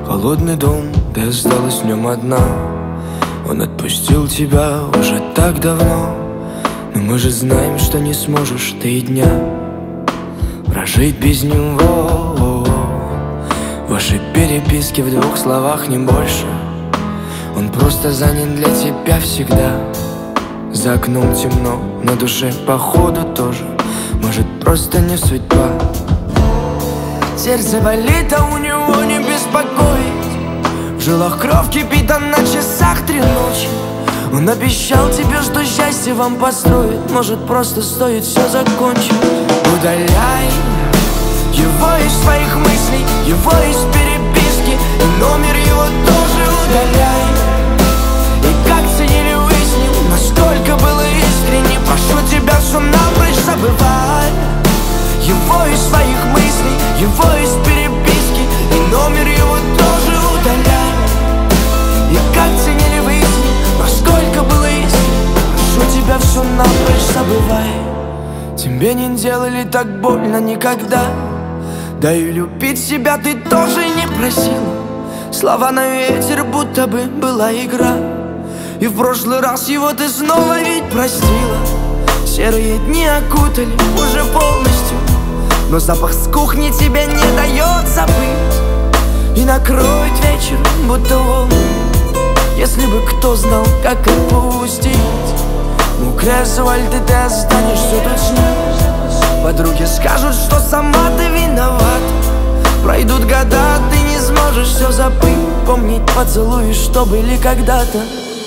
Холодный дом, ты осталась в нем одна. Он отпустил тебя уже так давно, но мы же знаем, что не сможешь ты и дня прожить без него. Ваши переписки в 2 словах, не больше. Он просто занят для тебя всегда. За окном темно, на душе походу тоже. Может, просто не судьба. Сердце болит, а у него не беспокоит. В жилах кровь кипит, а на часах 3 ночи. Он обещал тебе, что счастье вам построит. Может, просто стоит все закончить. Удаляй его из своих мыслей, его из переписки, и номер его тоже удаляй. И как ценили выясним, насколько было искренне. Прошу тебя, что напрочь забывай его из своих мыслей, его из переписки, и номер его тоже удаляй. И как ценили выясним, насколько было искренне. Прошу тебя, все напрочь забывай. Тебе не делали так больно никогда. Да и любить себя ты тоже не просила. Слова на ветер, будто бы была игра. И в прошлый раз его ты снова ведь простила. Серые дни окутали уже полностью, но запах с кухни тебе не дает забыть. И накроет вечер, будто волны. Если бы кто знал, как отпустить. Мокрый асфальт, и ты останешься тут с ним. Подруги скажут, что сама ты виновата. Пройдут года, ты не сможешь все забыть. Помнить поцелуи, что были когда-то.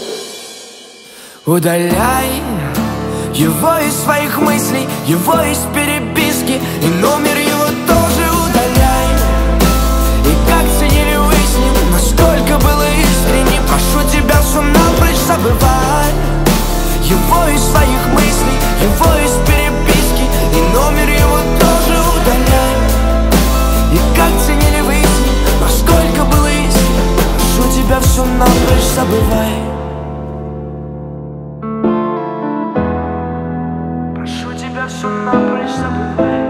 Удаляй его из своих мыслей, его из переписки, и номер его тоже удаляй. И как ценили выясним, насколько было искренне. Прошу тебя, что напрочь забывай его из своих мыслей, его из переписки, и номер его тоже удаляй. И как ценили выясним, насколько было искренне. Прошу тебя, все напрочь забывай. Прошу тебя, все напрочь забывай.